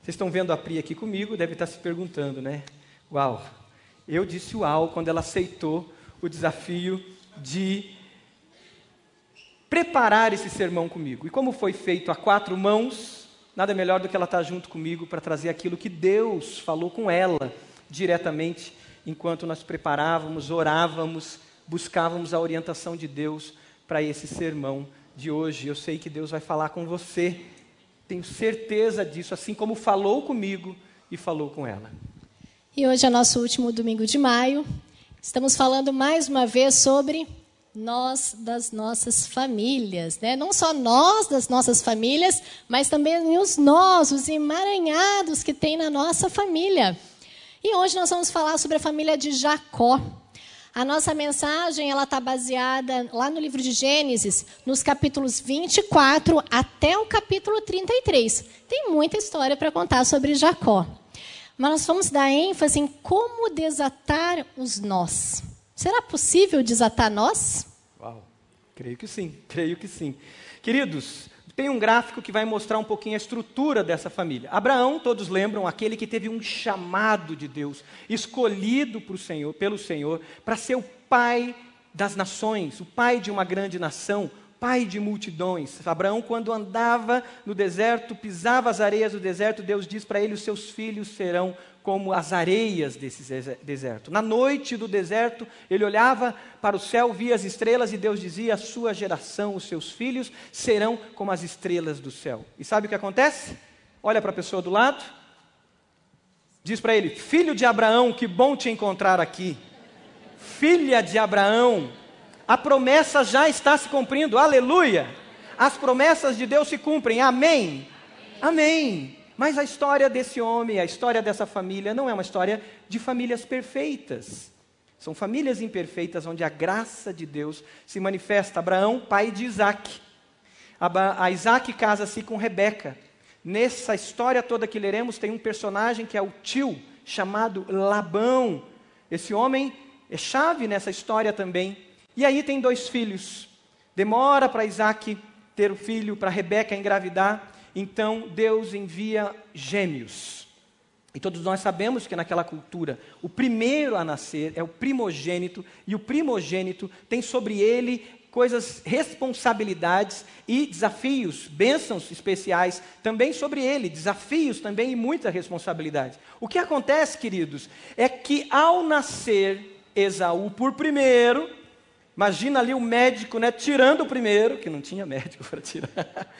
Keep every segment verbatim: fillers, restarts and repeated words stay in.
Vocês estão vendo a Pri aqui comigo, deve estar se perguntando, né? Uau, eu disse uau quando ela aceitou o desafio de preparar esse sermão comigo. E como foi feito a quatro mãos, nada melhor do que ela estar junto comigo para trazer aquilo que Deus falou com ela diretamente, enquanto nós preparávamos, orávamos, buscávamos a orientação de Deus para esse sermão de hoje. Eu sei que Deus vai falar com você, tenho certeza disso, assim como falou comigo e falou com ela. E hoje é nosso último domingo de maio. Estamos falando mais uma vez sobre nós das nossas famílias, né? Não só nós das nossas famílias, mas também os nós, os emaranhados que tem na nossa família. E hoje nós vamos falar sobre a família de Jacó. A nossa mensagem ela está baseada lá no livro de Gênesis, nos capítulos vinte e quatro até o capítulo trinta e três. Tem muita história para contar sobre Jacó. Mas nós vamos dar ênfase em como desatar os nós. Será possível desatar nós? Uau, creio que sim, creio que sim. Queridos, tem um gráfico que vai mostrar um pouquinho a estrutura dessa família. Abraão, todos lembram, aquele que teve um chamado de Deus, escolhido por Senhor, pelo Senhor, para ser o pai das nações, o pai de uma grande nação, pai de multidões. Abraão, quando andava no deserto, pisava as areias do deserto, Deus diz para ele, os seus filhos serão como as areias desse deserto. Na noite do deserto, ele olhava para o céu, via as estrelas e Deus dizia, a sua geração, os seus filhos, serão como as estrelas do céu. E sabe o que acontece? Olha para a pessoa do lado, diz para ele, filho de Abraão, que bom te encontrar aqui. Filha de Abraão, a promessa já está se cumprindo, aleluia! As promessas de Deus se cumprem, amém? Amém! Mas a história desse homem, a história dessa família, não é uma história de famílias perfeitas. São famílias imperfeitas, onde a graça de Deus se manifesta. Abraão, pai de Isaac. A Isaac casa-se com Rebeca. Nessa história toda que leremos, tem um personagem que é o tio, chamado Labão. Esse homem é chave nessa história também. E aí tem dois filhos. Demora para Isaac ter o filho, para Rebeca engravidar. Então Deus envia gêmeos. E todos nós sabemos que naquela cultura, o primeiro a nascer é o primogênito. E o primogênito tem sobre ele coisas, responsabilidades e desafios, bênçãos especiais também sobre ele. Desafios também e muita responsabilidade. O que acontece, queridos, é que ao nascer Esaú por primeiro... Imagina ali o médico, né, tirando o primeiro, que não tinha médico para tirar.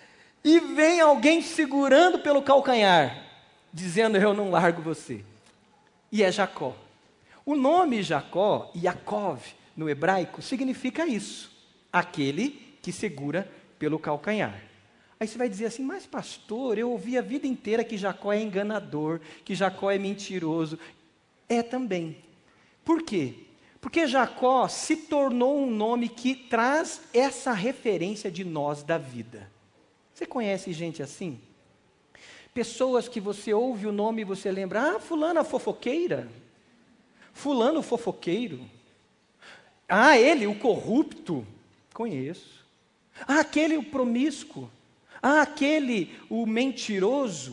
E vem alguém segurando pelo calcanhar, dizendo, eu não largo você. E é Jacó. O nome Jacó, Yaakov, no hebraico, significa isso. Aquele que segura pelo calcanhar. Aí você vai dizer assim, mas pastor, eu ouvi a vida inteira que Jacó é enganador, que Jacó é mentiroso. É também. Por quê? Porque Jacó se tornou um nome que traz essa referência de nós da vida. Você conhece gente assim? Pessoas que você ouve o nome e você lembra, ah, fulana fofoqueira, fulano fofoqueiro, ah, ele, o corrupto, conheço, ah, aquele, o promíscuo, ah, aquele, o mentiroso,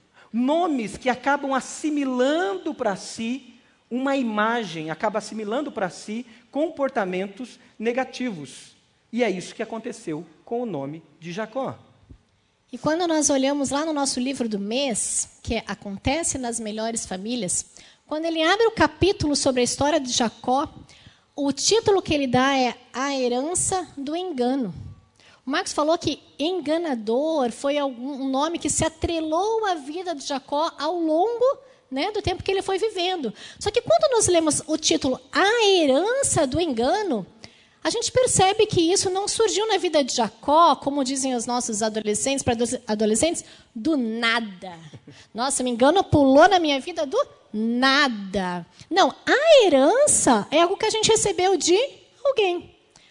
nomes que acabam assimilando para si uma imagem, acaba assimilando para si comportamentos negativos. E é isso que aconteceu com o nome de Jacó. E quando nós olhamos lá no nosso livro do mês, que acontece nas melhores famílias, quando ele abre o capítulo sobre a história de Jacó, o título que ele dá é A Herança do Engano. O Marcos falou que enganador foi um nome que se atrelou à vida de Jacó ao longo, né, do tempo que ele foi vivendo. Só que quando nós lemos o título A Herança do Engano, a gente percebe que isso não surgiu na vida de Jacó, como dizem os nossos adolescentes, para adolescentes, do nada. Nossa, me engano, pulou na minha vida do nada. Não, a herança é algo que a gente recebeu de alguém.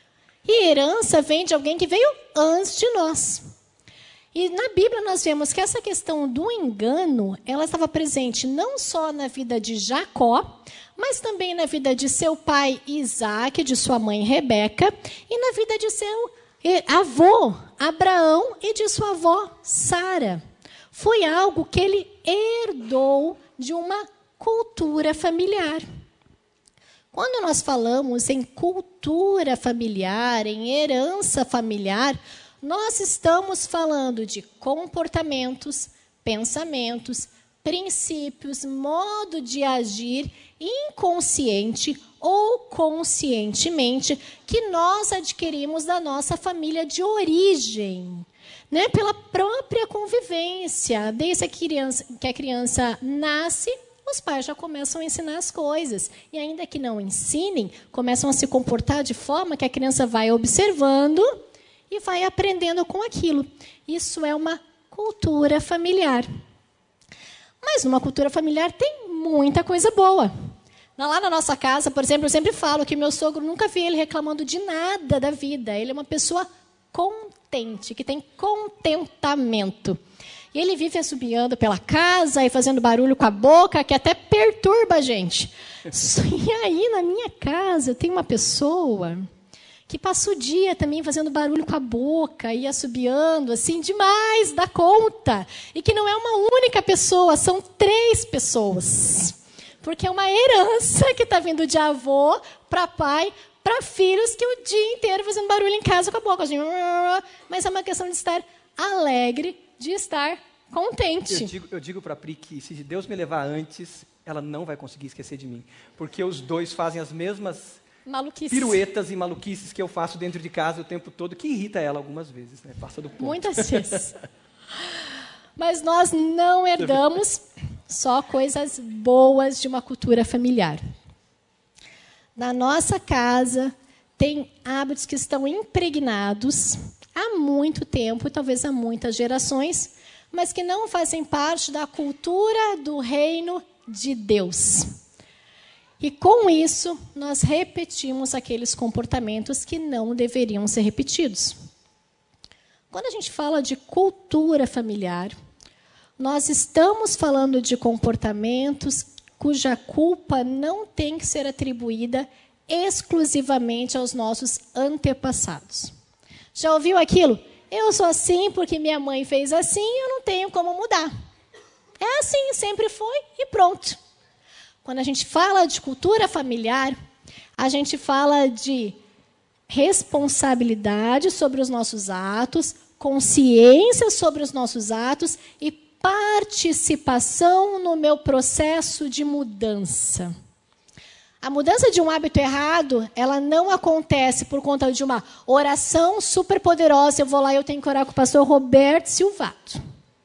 E herança vem de alguém que veio antes de nós. E na Bíblia nós vemos que essa questão do engano, ela estava presente não só na vida de Jacó, mas também na vida de seu pai Isaac, de sua mãe Rebeca, e na vida de seu avô Abraão e de sua avó Sara. foi algo que ele herdou de uma cultura familiar. Quando nós falamos em cultura familiar, em herança familiar, nós estamos falando de comportamentos, pensamentos, princípios, modo de agir inconsciente ou conscientemente que nós adquirimos da nossa família de origem, né? Pela própria convivência. Desde a criança, que a criança nasce, os pais já começam a ensinar as coisas. E ainda que não ensinem, começam a se comportar de forma que a criança vai observando e vai aprendendo com aquilo. Isso é uma cultura familiar. Mas numa cultura familiar tem muita coisa boa. Lá na nossa casa, por exemplo, eu sempre falo que meu sogro, nunca vi ele reclamando de nada da vida. Ele é uma pessoa contente, que tem contentamento. E ele vive assobiando pela casa e fazendo barulho com a boca, que até perturba a gente. E aí, na minha casa, eu tenho uma pessoa que passa o dia também fazendo barulho com a boca e assobiando, assim, demais da conta. E que não é uma única pessoa, são três pessoas. Porque é uma herança que está vindo de avô para pai, para filhos que o dia inteiro fazendo barulho em casa com a boca. Assim, mas é uma questão de estar alegre, de estar contente. Eu digo, eu digo para a Pri que se Deus me levar antes, ela não vai conseguir esquecer de mim. Porque os dois fazem as mesmas maluquices, piruetas e maluquices que eu faço dentro de casa o tempo todo, que irrita ela algumas vezes, né? Passa do ponto. Muitas vezes. Mas nós não herdamos só coisas boas de uma cultura familiar. Na nossa casa, tem hábitos que estão impregnados há muito tempo, talvez há muitas gerações, mas que não fazem parte da cultura do reino de Deus. E, com isso, nós repetimos aqueles comportamentos que não deveriam ser repetidos. Quando a gente fala de cultura familiar, nós estamos falando de comportamentos cuja culpa não tem que ser atribuída exclusivamente aos nossos antepassados. Já ouviu aquilo? Eu sou assim porque minha mãe fez assim e eu não tenho como mudar. É assim, sempre foi e pronto. Quando a gente fala de cultura familiar, a gente fala de responsabilidade sobre os nossos atos, consciência sobre os nossos atos e participação no meu processo de mudança. A mudança de um hábito errado, ela não acontece por conta de uma oração super poderosa. Eu vou lá e eu tenho que orar com o pastor Roberto Silvato.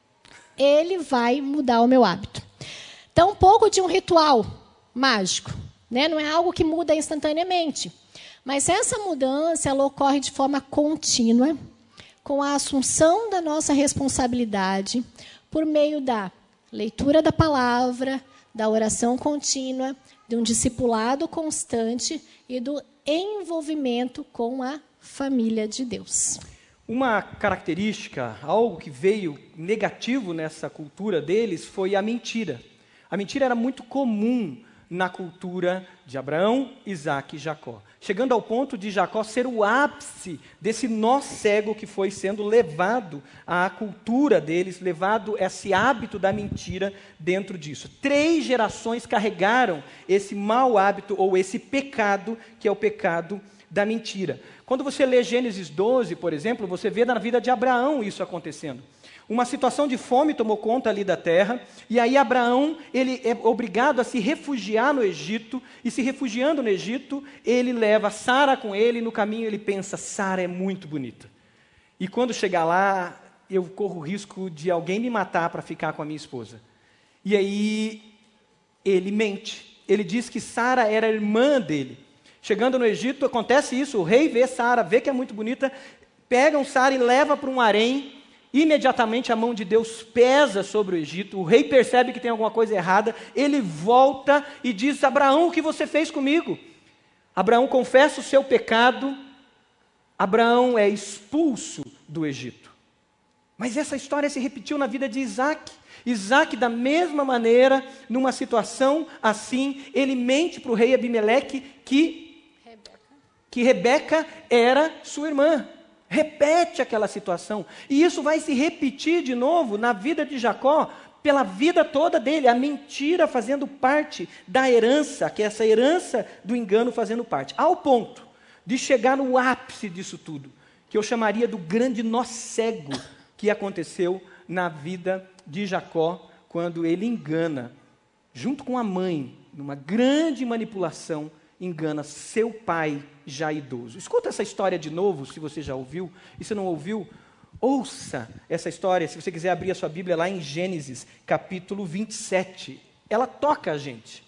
Ele vai mudar o meu hábito. Então, um pouco de um ritual mágico, né? Não é algo que muda instantaneamente. Mas essa mudança ela ocorre de forma contínua, com a assunção da nossa responsabilidade, por meio da leitura da palavra, da oração contínua, de um discipulado constante e do envolvimento com a família de Deus. Uma característica, algo que veio negativo nessa cultura deles, foi a mentira. A mentira era muito comum na cultura de Abraão, Isaque e Jacó. Chegando ao ponto de Jacó ser o ápice desse nó cego que foi sendo levado à cultura deles, levado esse hábito da mentira dentro disso. Três gerações carregaram esse mau hábito ou esse pecado, que é o pecado da mentira. Quando você lê Gênesis doze, por exemplo, você vê na vida de Abraão isso acontecendo. Uma situação de fome tomou conta ali da terra, e aí Abraão ele é obrigado a se refugiar no Egito, e se refugiando no Egito, ele leva Sara com ele, e no caminho ele pensa, Sara é muito bonita. E quando chegar lá, eu corro o risco de alguém me matar para ficar com a minha esposa. E aí ele mente, ele diz que Sara era irmã dele. Chegando no Egito, acontece isso, o rei vê Sara, vê que é muito bonita, pegam Sara e leva para um harém. Imediatamente a mão de Deus pesa sobre o Egito, o rei percebe que tem alguma coisa errada, ele volta e diz, Abraão, o que você fez comigo? Abraão confessa o seu pecado, Abraão é expulso do Egito. Mas essa história se repetiu na vida de Isaque. Isaque, da mesma maneira, numa situação assim, ele mente para o rei Abimeleque que, que Rebeca era sua irmã. Repete aquela situação. E isso vai se repetir de novo na vida de Jacó, pela vida toda dele. A mentira fazendo parte da herança, que é essa herança do engano fazendo parte. Ao ponto de chegar no ápice disso tudo, que eu chamaria do grande nó cego que aconteceu na vida de Jacó, quando ele engana, junto com a mãe, numa grande manipulação, engana seu pai já idoso. Escuta essa história de novo, se você já ouviu, e se não ouviu, ouça essa história, se você quiser abrir a sua Bíblia lá em Gênesis, capítulo vinte e sete. Ela toca a gente.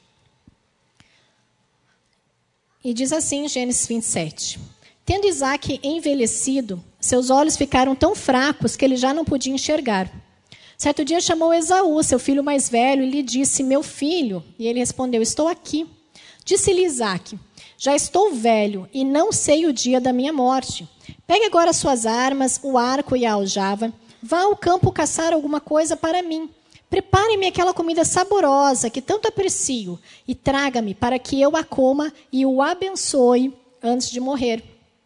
E diz assim, Gênesis vinte e sete. Tendo Isaque envelhecido, seus olhos ficaram tão fracos que ele já não podia enxergar. Certo dia chamou Esaú, seu filho mais velho, e lhe disse, meu filho. E ele respondeu, estou aqui. Disse-lhe Isaque, já estou velho e não sei o dia da minha morte. Pegue agora suas armas, o arco e a aljava. Vá ao campo caçar alguma coisa para mim. Prepare-me aquela comida saborosa que tanto aprecio e traga-me para que eu a coma e o abençoe antes de morrer.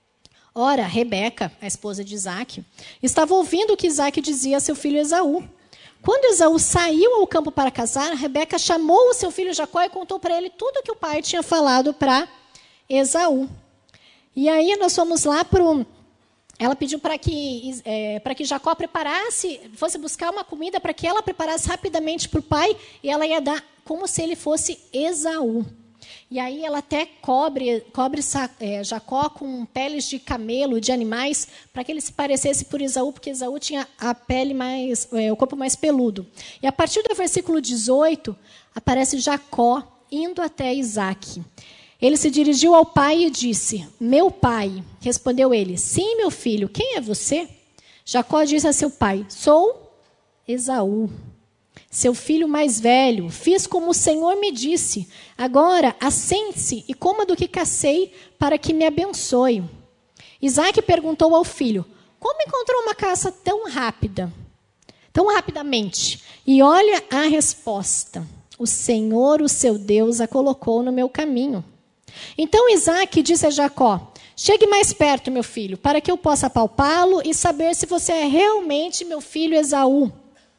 Ora, Rebeca, a esposa de Isaque, estava ouvindo o que Isaque dizia a seu filho Esaú. Quando Esaú saiu ao campo para caçar, Rebeca chamou o seu filho Jacó e contou para ele tudo o que o pai tinha falado para Esaú. E aí nós fomos lá para o... Ela pediu para que, é, para que Jacó preparasse, fosse buscar uma comida para que ela preparasse rapidamente para o pai, e ela ia dar como se ele fosse Esaú. E aí ela até cobre, cobre é, Jacó com peles de camelo, de animais, para que ele se parecesse por Esaú, porque Esaú tinha a pele mais, é, o corpo mais peludo. E a partir do versículo dezoito, aparece Jacó indo até Isaque. Ele se dirigiu ao pai e disse, meu pai. Respondeu ele, sim, meu filho, quem é você? Jacó disse a seu pai, sou Esaú, seu filho mais velho. Fiz como o Senhor me disse. Agora, assente-se e coma do que cacei para que me abençoe. Isaque perguntou ao filho, como encontrou uma caça tão rápida? Tão rapidamente? E olha a resposta. O Senhor, o seu Deus, a colocou no meu caminho. Então Isaque disse a Jacó, chegue mais perto, meu filho, para que eu possa apalpá-lo e saber se você é realmente meu filho Esaú.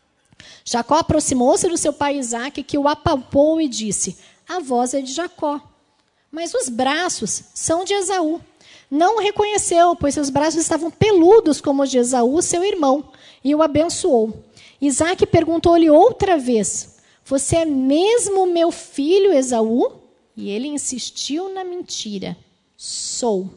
Jacó aproximou-se do seu pai Isaque, que o apalpou e disse, a voz é de Jacó, mas os braços são de Esaú. Não o reconheceu, pois seus braços estavam peludos como os de Esaú, seu irmão, e o abençoou. Isaque perguntou-lhe outra vez, você é mesmo meu filho Esaú? E ele insistiu na mentira. Sou.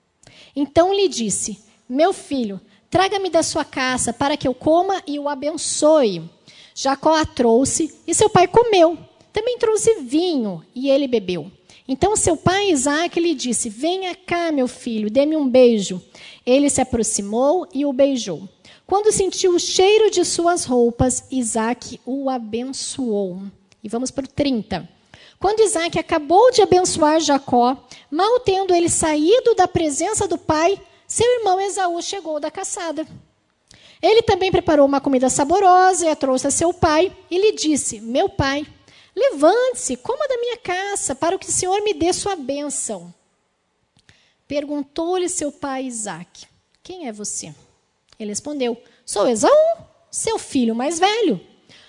Então lhe disse, meu filho, traga-me da sua caça para que eu coma e o abençoe. Jacó a trouxe e seu pai comeu. Também trouxe vinho e ele bebeu. Então seu pai Isaque lhe disse, venha cá, meu filho, dê-me um beijo. Ele se aproximou e o beijou. Quando sentiu o cheiro de suas roupas, Isaque o abençoou. E vamos para o trinta. Quando Isaque acabou de abençoar Jacó, mal tendo ele saído da presença do pai, seu irmão Esaú chegou da caçada. Ele também preparou uma comida saborosa e a trouxe a seu pai e lhe disse, meu pai, levante-se, coma da minha caça, para que o Senhor me dê sua bênção. Perguntou-lhe seu pai Isaque, quem é você? Ele respondeu, sou Esaú, seu filho mais velho.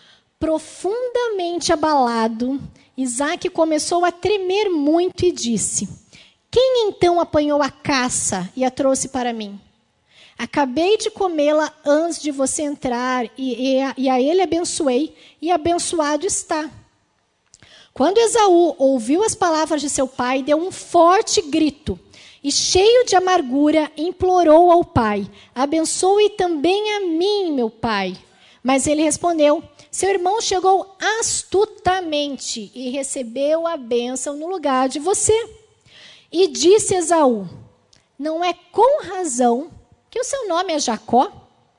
Profundamente abalado, Isaque começou a tremer muito e disse, quem então apanhou a caça e a trouxe para mim? Acabei de comê-la antes de você entrar e, e, a, e a ele abençoei e abençoado está. Quando Esaú ouviu as palavras de seu pai, deu um forte grito e, cheio de amargura, implorou ao pai, abençoe também a mim, meu pai. Mas ele respondeu, seu irmão chegou astutamente e recebeu a bênção no lugar de você. E disse Esaú, não é com razão que o seu nome é Jacó?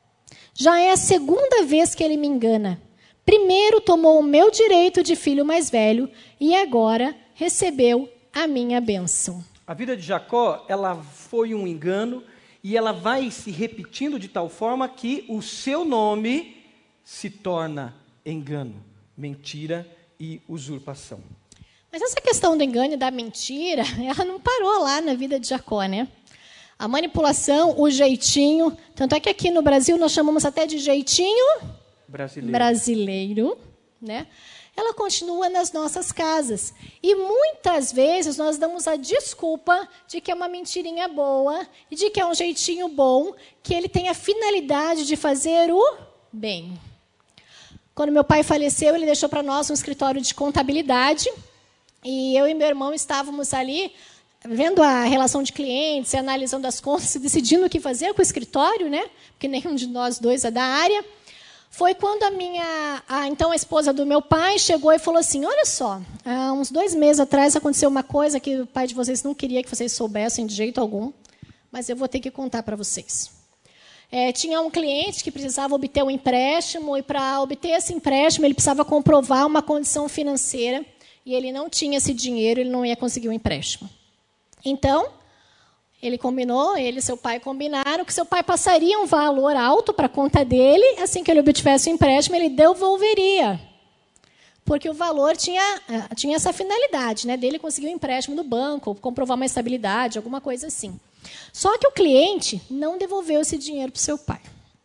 Já é a segunda vez que ele me engana. Primeiro tomou o meu direito de filho mais velho e agora recebeu a minha bênção. A vida de Jacó, ela foi um engano e ela vai se repetindo de tal forma que o seu nome se torna engano, mentira e usurpação. Mas essa questão do engano e da mentira, ela não parou lá na vida de Jacó, né? A manipulação, o jeitinho. Tanto é que aqui no Brasil nós chamamos até de jeitinho brasileiro. brasileiro, né? Ela continua nas nossas casas. E muitas vezes nós damos a desculpa de que é uma mentirinha boa e de que é um jeitinho bom, que ele tem a finalidade de fazer o bem. Quando meu pai faleceu, ele deixou para nós um escritório de contabilidade. E eu e meu irmão estávamos ali vendo a relação de clientes, analisando as contas, decidindo o que fazer com o escritório, né? Porque nenhum de nós dois é da área. Foi quando a minha, a, então a esposa do meu pai chegou e falou assim, olha só, há uns dois meses atrás aconteceu uma coisa que o pai de vocês não queria que vocês soubessem de jeito algum, mas eu vou ter que contar para vocês. É, tinha um cliente que precisava obter um empréstimo, e para obter esse empréstimo ele precisava comprovar uma condição financeira, e ele não tinha esse dinheiro, ele não ia conseguir o empréstimo. Então, ele combinou, ele e seu pai combinaram que seu pai passaria um valor alto para a conta dele, assim que ele obtivesse o empréstimo, ele devolveria. Porque o valor tinha, tinha essa finalidade, né, dele conseguir um empréstimo do banco, comprovar uma estabilidade, alguma coisa assim. Só que o cliente não devolveu esse dinheiro para o seu pai.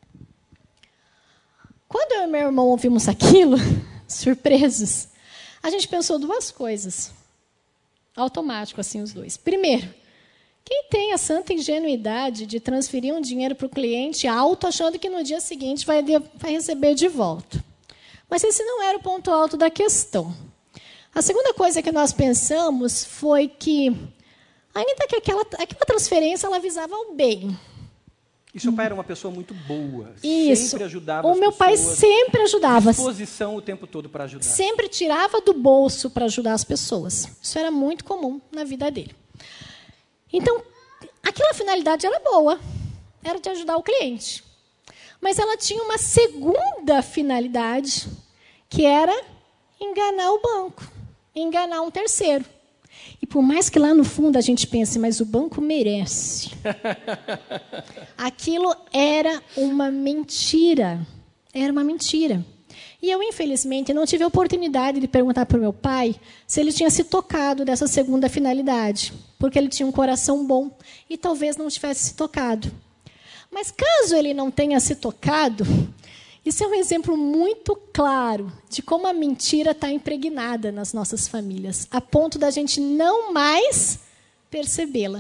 Quando eu e meu irmão ouvimos aquilo, surpresos, a gente pensou duas coisas. Automático, assim, os dois. Primeiro, quem tem a santa ingenuidade de transferir um dinheiro para o cliente alto, achando que no dia seguinte vai, de, vai receber de volta? Mas esse não era o ponto alto da questão. A segunda coisa que nós pensamos foi que, ainda que aquela, aquela transferência ela visava o bem. E seu pai era uma pessoa muito boa. Isso. Sempre ajudava o as meu pessoas. pai sempre ajudava. Disposição o tempo todo para ajudar. Sempre tirava do bolso para ajudar as pessoas. Isso era muito comum na vida dele. Então, aquela finalidade era boa, era de ajudar o cliente. Mas ela tinha uma segunda finalidade, que era enganar o banco, enganar um terceiro. E por mais que lá no fundo a gente pense, mas o banco merece. Aquilo era uma mentira. Era uma mentira. E eu, infelizmente, não tive a oportunidade de perguntar para o meu pai se ele tinha se tocado dessa segunda finalidade, porque ele tinha um coração bom e talvez não tivesse se tocado. Mas caso ele não tenha se tocado, isso é um exemplo muito claro de como a mentira está impregnada nas nossas famílias, a ponto da gente não mais percebê-la.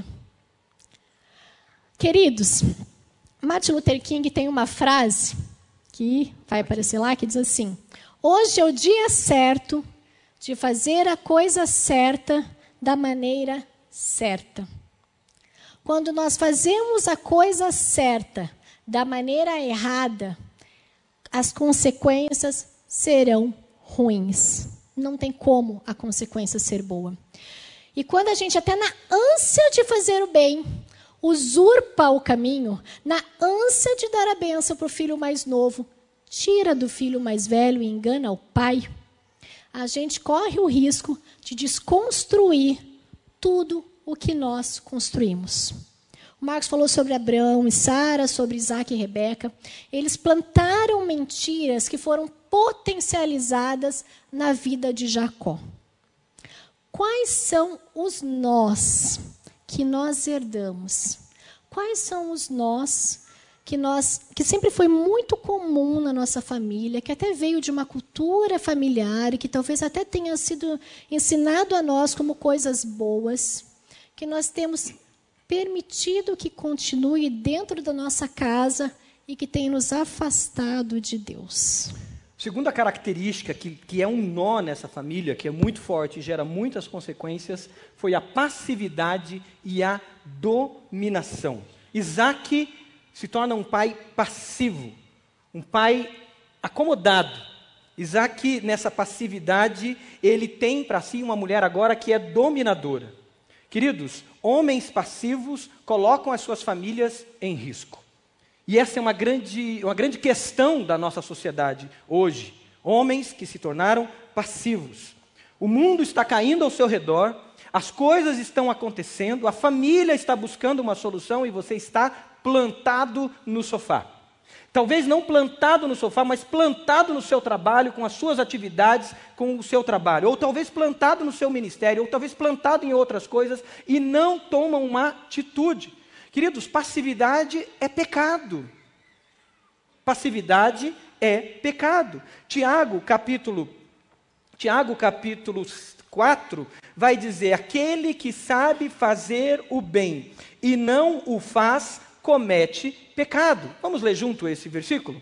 Queridos, Martin Luther King tem uma frase que vai aparecer lá, que diz assim, hoje é o dia certo de fazer a coisa certa da maneira certa. Quando nós fazemos a coisa certa da maneira errada, as consequências serão ruins. Não tem como a consequência ser boa. E quando a gente, até na ânsia de fazer o bem, usurpa o caminho, na ânsia de dar a bênção para o filho mais novo, tira do filho mais velho e engana o pai, a gente corre o risco de desconstruir tudo o que nós construímos. O Marcos falou sobre Abraão e Sara, sobre Isaac e Rebeca. Eles plantaram mentiras que foram potencializadas na vida de Jacó. Quais são os nós que nós herdamos? Quais são os nós que, nós, que sempre foi muito comum na nossa família, que até veio de uma cultura familiar e que talvez até tenha sido ensinado a nós como coisas boas, que nós temos permitido que continue dentro da nossa casa e que tem nos afastado de Deus? Segunda característica, que, que é um nó nessa família, que é muito forte e gera muitas consequências, foi a passividade e a dominação. Isaac se torna um pai passivo, um pai acomodado. Isaac, nessa passividade, ele tem para si uma mulher agora que é dominadora. Queridos, homens passivos colocam as suas famílias em risco. E essa é uma grande, uma grande questão da nossa sociedade hoje. Homens que se tornaram passivos. O mundo está caindo ao seu redor, as coisas estão acontecendo, a família está buscando uma solução e você está plantado no sofá. Talvez não plantado no sofá, mas plantado no seu trabalho, com as suas atividades, com o seu trabalho. Ou talvez plantado no seu ministério, ou talvez plantado em outras coisas e não toma uma atitude. Queridos, passividade é pecado. Passividade é pecado. Tiago, capítulo, Tiago, capítulo quatro, vai dizer: aquele que sabe fazer o bem e não o faz, comete pecado. Vamos ler junto esse versículo?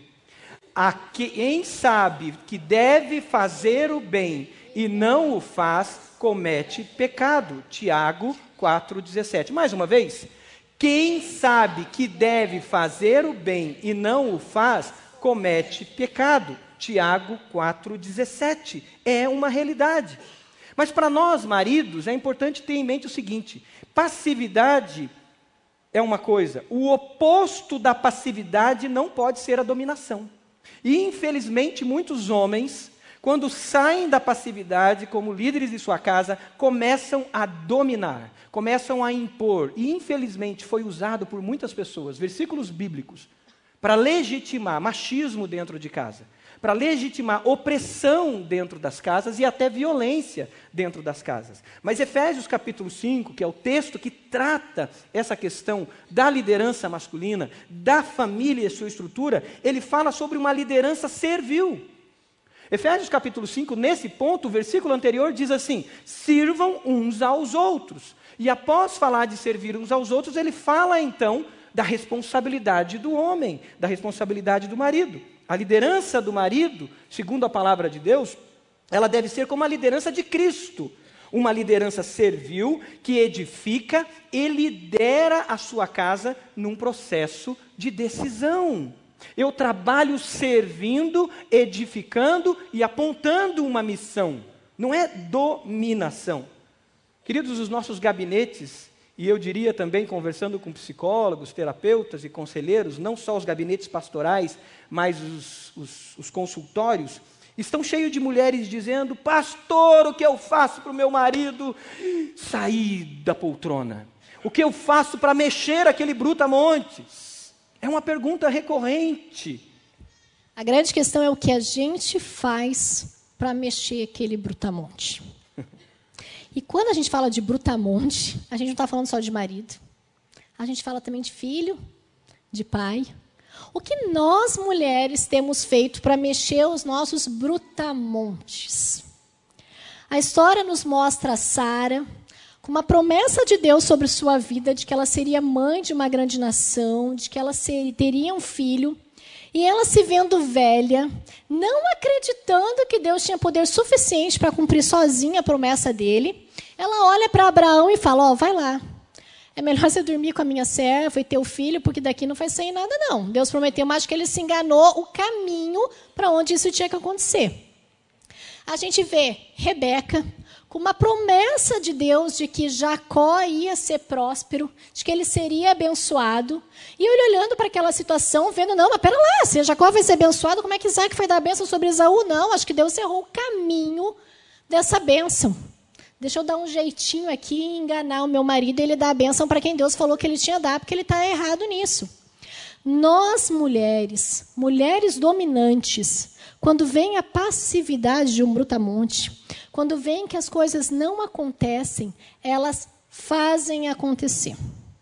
A quem sabe que deve fazer o bem e não o faz, comete pecado. Tiago quatro, dezessete. Mais uma vez. Quem sabe que deve fazer o bem e não o faz, comete pecado. Tiago quatro, dezessete. É uma realidade. Mas para nós, maridos, é importante ter em mente o seguinte: passividade é uma coisa, o oposto da passividade não pode ser a dominação. E, infelizmente, muitos homens, quando saem da passividade como líderes de sua casa, começam a dominar, começam a impor. E, infelizmente, foi usado por muitas pessoas, versículos bíblicos, para legitimar machismo dentro de casa, para legitimar opressão dentro das casas e até violência dentro das casas. Mas Efésios capítulo cinco, que é o texto que trata essa questão da liderança masculina, da família e sua estrutura, ele fala sobre uma liderança servil. Efésios capítulo cinco, nesse ponto, o versículo anterior diz assim: sirvam uns aos outros. E após falar de servir uns aos outros, ele fala então da responsabilidade do homem, da responsabilidade do marido. A liderança do marido, segundo a palavra de Deus, ela deve ser como a liderança de Cristo. Uma liderança servil que edifica e lidera a sua casa num processo de decisão. Eu trabalho servindo, edificando e apontando uma missão. Não é dominação. Queridos, os nossos gabinetes, e eu diria também, conversando com psicólogos, terapeutas e conselheiros, não só os gabinetes pastorais, mas os, os, os consultórios, estão cheios de mulheres dizendo: pastor, o que eu faço para o meu marido sair da poltrona? O que eu faço para mexer aquele brutamontes? É uma pergunta recorrente. A grande questão é o que a gente faz para mexer aquele brutamonte. E quando a gente fala de brutamonte, a gente não está falando só de marido. A gente fala também de filho, de pai. O que nós, mulheres, temos feito para mexer os nossos brutamontes? A história nos mostra a Sara com uma promessa de Deus sobre sua vida, de que ela seria mãe de uma grande nação, de que ela seria, teria um filho. E ela se vendo velha, não acreditando que Deus tinha poder suficiente para cumprir sozinha a promessa dele, ela olha para Abraão e fala: ó, oh, vai lá. É melhor você dormir com a minha serva e ter o filho, porque daqui não vai sair nada, não. Deus prometeu, mas acho que ele se enganou o caminho para onde isso tinha que acontecer. A gente vê Rebeca com uma promessa de Deus de que Jacó ia ser próspero, de que ele seria abençoado. E ele olhando para aquela situação, vendo: não, mas pera lá, se Jacó vai ser abençoado, como é que Isaac vai dar a bênção sobre Esaú? Não, acho que Deus errou o caminho dessa bênção. Deixa eu dar um jeitinho aqui e enganar o meu marido e ele dar a bênção para quem Deus falou que ele tinha dar, porque ele está errado nisso. Nós, mulheres, mulheres dominantes, quando vem a passividade de um brutamonte, quando vem que as coisas não acontecem, elas fazem acontecer.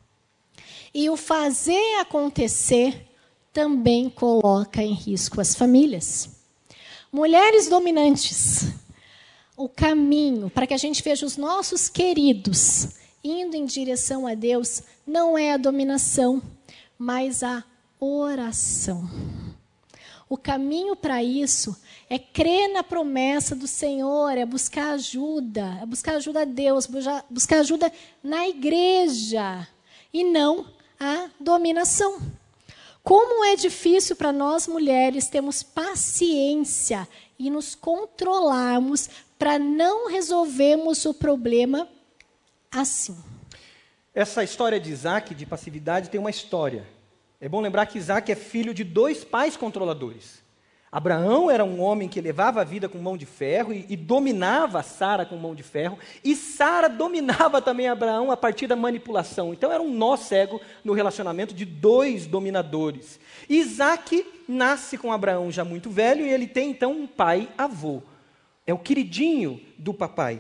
E o fazer acontecer também coloca em risco as famílias. Mulheres dominantes, o caminho para que a gente veja os nossos queridos indo em direção a Deus não é a dominação, mas a oração. O caminho para isso é crer na promessa do Senhor, é buscar ajuda, é buscar ajuda a Deus, buscar ajuda na igreja e não a dominação. Como é difícil para nós mulheres termos paciência e nos controlarmos para não resolvermos o problema assim. Essa história de Isaac, de passividade, tem uma história. É bom lembrar que Isaac é filho de dois pais controladores. Abraão era um homem que levava a vida com mão de ferro e, e dominava Sara com mão de ferro. E Sara dominava também Abraão a partir da manipulação. Então era um nó cego no relacionamento de dois dominadores. Isaac nasce com Abraão já muito velho e ele tem então um pai avô. É o queridinho do papai.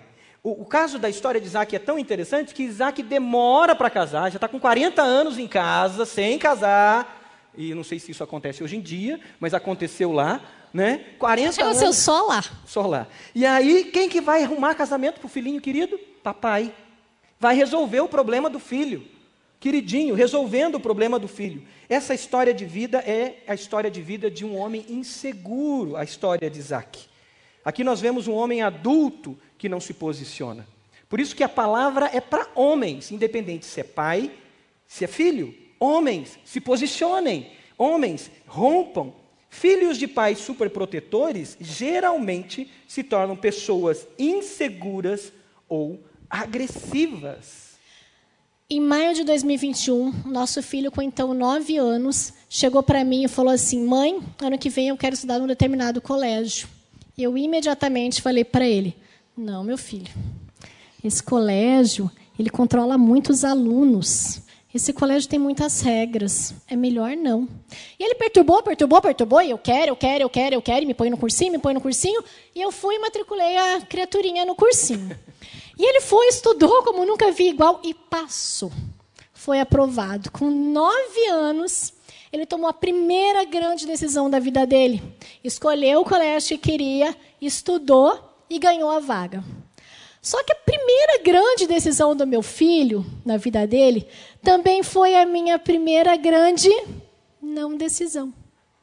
O, o caso da história de Isaac é tão interessante que Isaac demora para casar, já está com quarenta anos em casa, sem casar, e não sei se isso acontece hoje em dia, mas aconteceu lá, né? quarenta anos. Aconteceu só lá. Só lá. E aí, quem que vai arrumar casamento para o filhinho querido? Papai. Vai resolver o problema do filho. Queridinho, resolvendo o problema do filho. Essa história de vida é a história de vida de um homem inseguro, a história de Isaac. Aqui nós vemos um homem adulto que não se posiciona. Por isso que a palavra é para homens, independente se é pai, se é filho. Homens, se posicionem. Homens, rompam. Filhos de pais superprotetores geralmente se tornam pessoas inseguras ou agressivas. Em maio de dois mil e vinte e um, nosso filho, com então nove anos, chegou para mim e falou assim: mãe, ano que vem eu quero estudar num determinado colégio. Eu imediatamente falei para ele: não, meu filho, esse colégio, ele controla muitos alunos. Esse colégio tem muitas regras, é melhor não. E ele perturbou, perturbou, perturbou, e eu quero, eu quero, eu quero, eu quero, e me põe no cursinho, me põe no cursinho, e eu fui e matriculei a criaturinha no cursinho. E ele foi, estudou como nunca vi igual, e passou. Foi aprovado. Com nove anos, ele tomou a primeira grande decisão da vida dele. Escolheu o colégio que queria, estudou e ganhou a vaga. Só que a primeira grande decisão do meu filho, na vida dele, também foi a minha primeira grande não decisão.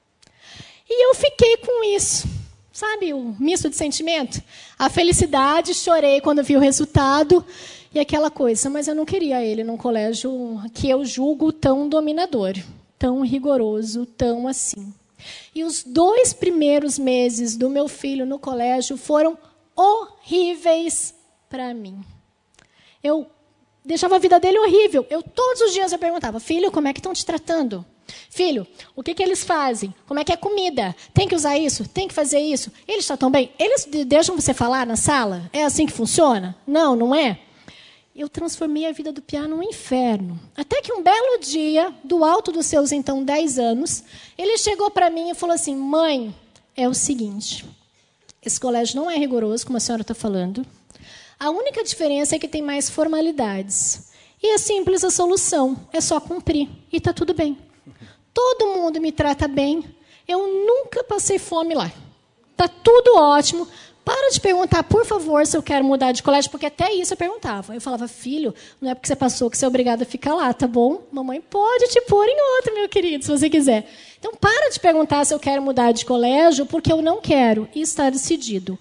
E eu fiquei com isso. Sabe, o misto de sentimento? A felicidade, chorei quando vi o resultado e aquela coisa. Mas eu não queria ele num colégio que eu julgo tão dominador, tão rigoroso, tão assim. E os dois primeiros meses do meu filho no colégio foram horríveis para mim. Eu deixava a vida dele horrível. Eu todos os dias eu perguntava: filho, como é que estão te tratando? Filho, o que, que eles fazem? Como é que é comida? Tem que usar isso? Tem que fazer isso? Eles tratam bem? Eles deixam você falar na sala? É assim que funciona? Não, não é? Eu transformei a vida do Piá num inferno. Até que um belo dia, do alto dos seus, então, dez anos, ele chegou para mim e falou assim: mãe, é o seguinte, esse colégio não é rigoroso, como a senhora está falando. A única diferença é que tem mais formalidades. E é simples a solução, é só cumprir. E está tudo bem. Todo mundo me trata bem. Eu nunca passei fome lá. Está tudo ótimo. Para de perguntar, por favor, se eu quero mudar de colégio, porque até isso eu perguntava. Eu falava: filho, não é porque você passou que você é obrigado a ficar lá, tá bom? Mamãe pode te pôr em outro, meu querido, se você quiser. Então, para de perguntar se eu quero mudar de colégio, porque eu não quero. E está decidido.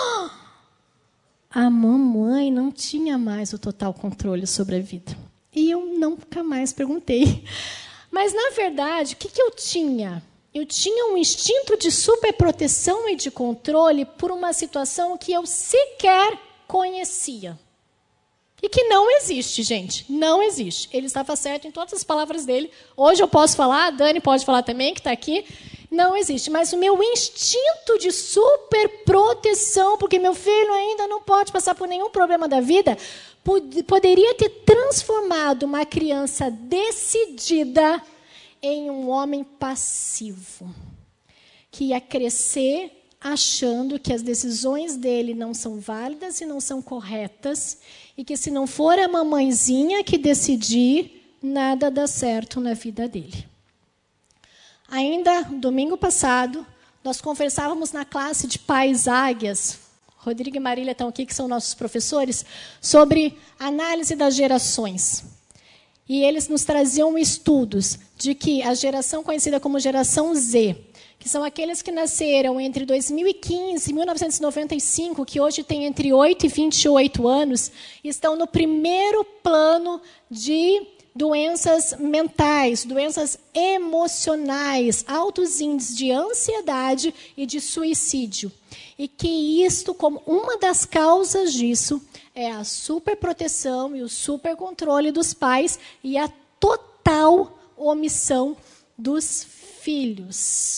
A mamãe não tinha mais o total controle sobre a vida. E eu nunca mais perguntei. Mas, na verdade, o que, que eu tinha? Eu tinha um instinto de superproteção e de controle por uma situação que eu sequer conhecia. E que não existe, gente. Não existe. Ele estava certo em todas as palavras dele. Hoje eu posso falar, a Dani pode falar também, que está aqui. Não existe. Mas o meu instinto de superproteção, porque meu filho ainda não pode passar por nenhum problema da vida, pod- poderia ter transformado uma criança decidida em um homem passivo, que ia crescer achando que as decisões dele não são válidas e não são corretas, e que se não for a mamãezinha que decidir, nada dá certo na vida dele. Ainda domingo passado, nós conversávamos na classe de pais águias, Rodrigo e Marília estão aqui, que são nossos professores, sobre análise das gerações. E eles nos traziam estudos de que a geração conhecida como geração Z, que são aqueles que nasceram entre dois mil e quinze e mil novecentos e noventa e cinco, que hoje têm entre oito e vinte e oito anos, estão no primeiro plano de doenças mentais, doenças emocionais, altos índices de ansiedade e de suicídio. E que isto, como uma das causas disso, é a superproteção e o supercontrole dos pais e a total omissão dos filhos.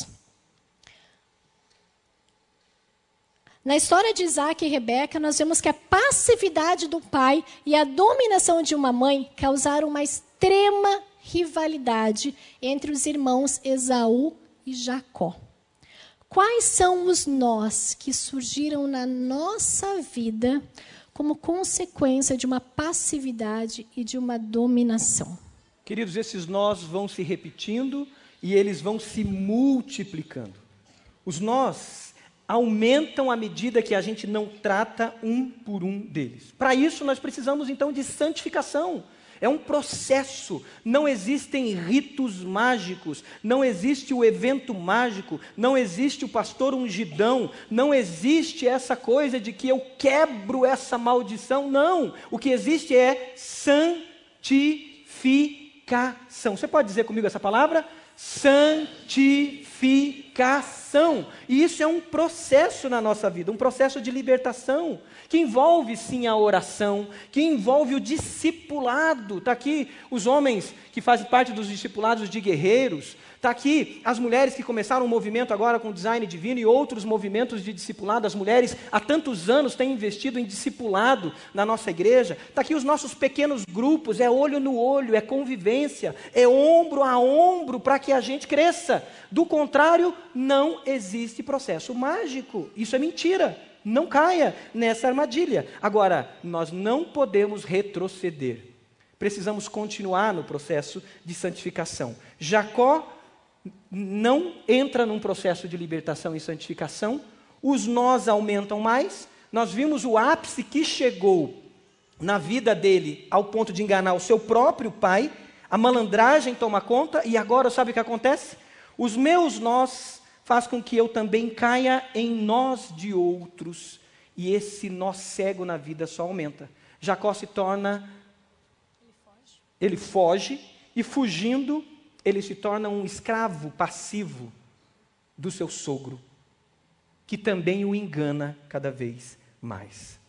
Na história de Isaac e Rebeca, nós vemos que a passividade do pai e a dominação de uma mãe causaram uma extrema rivalidade entre os irmãos Esaú e Jacó. Quais são os nós que surgiram na nossa vida como consequência de uma passividade e de uma dominação. Queridos, esses nós vão se repetindo e eles vão se multiplicando. Os nós aumentam à medida que a gente não trata um por um deles. Para isso, nós precisamos então de santificação. É um processo, não existem ritos mágicos, não existe o evento mágico, não existe o pastor ungidão, não existe essa coisa de que eu quebro essa maldição, não. O que existe é santificação. Você pode dizer comigo essa palavra? Santificação. E isso é um processo na nossa vida, um processo de libertação, que envolve sim a oração, que envolve o discipulado. Está aqui os homens que fazem parte dos discipulados de guerreiros, está aqui as mulheres que começaram um movimento agora com design divino e outros movimentos de discipulado. As mulheres há tantos anos têm investido em discipulado na nossa igreja. Está aqui os nossos pequenos grupos, é olho no olho, é convivência, é ombro a ombro para que a gente cresça. Do contrário, não existe processo mágico. Isso é mentira. Não caia nessa armadilha. Agora, nós não podemos retroceder. Precisamos continuar no processo de santificação. Jacó não entra num processo de libertação e santificação. Os nós aumentam mais. Nós vimos o ápice que chegou na vida dele ao ponto de enganar o seu próprio pai. A malandragem toma conta e agora sabe o que acontece? Os meus nós faz com que eu também caia em nós de outros, e esse nó cego na vida só aumenta. Jacó se torna, ele foge. ele foge, e fugindo, ele se torna um escravo passivo do seu sogro, que também o engana cada vez mais.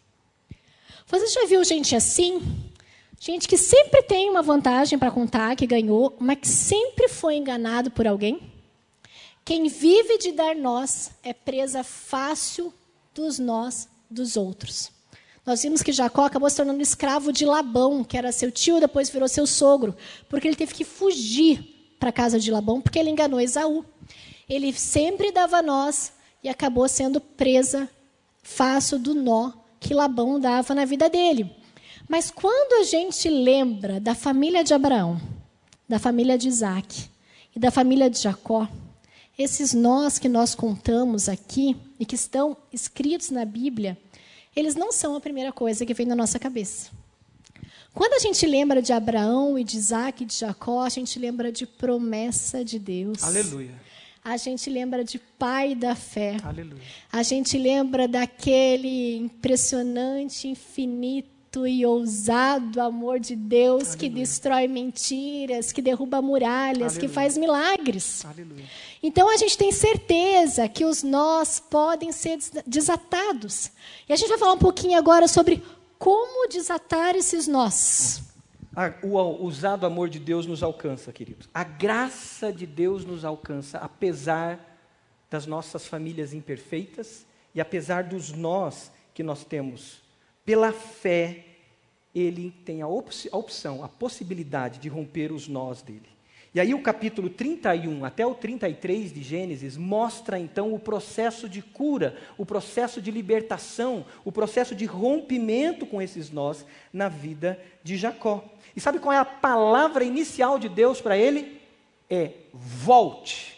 Você já viu gente assim? Gente que sempre tem uma vantagem para contar, que ganhou, mas que sempre foi enganado por alguém? Quem vive de dar nós é presa fácil dos nós dos outros. Nós vimos que Jacó acabou se tornando escravo de Labão, que era seu tio, depois virou seu sogro, porque ele teve que fugir para a casa de Labão, porque ele enganou Esaú. Ele sempre dava nós e acabou sendo presa fácil do nó que Labão dava na vida dele. Mas quando a gente lembra da família de Abraão, da família de Isaac e da família de Jacó, esses nós que nós contamos aqui e que estão escritos na Bíblia, eles não são a primeira coisa que vem na nossa cabeça. Quando a gente lembra de Abraão e de Isaac e de Jacó, a gente lembra de promessa de Deus. Aleluia. A gente lembra de pai da fé. Aleluia. A gente lembra daquele impressionante, infinito e ousado amor de Deus. Aleluia. Que destrói mentiras, que derruba muralhas, Aleluia. Que faz milagres. Aleluia. Então a gente tem certeza que os nós podem ser desatados. E a gente vai falar um pouquinho agora sobre como desatar esses nós. O ousado amor de Deus nos alcança, queridos. A graça de Deus nos alcança, apesar das nossas famílias imperfeitas e apesar dos nós que nós temos. Pela fé, ele tem a, op- a opção, a possibilidade de romper os nós dele. E aí o capítulo trinta e um até o trinta e três de Gênesis mostra então o processo de cura, o processo de libertação, o processo de rompimento com esses nós na vida de Jacó. E sabe qual é a palavra inicial de Deus para ele? É volte,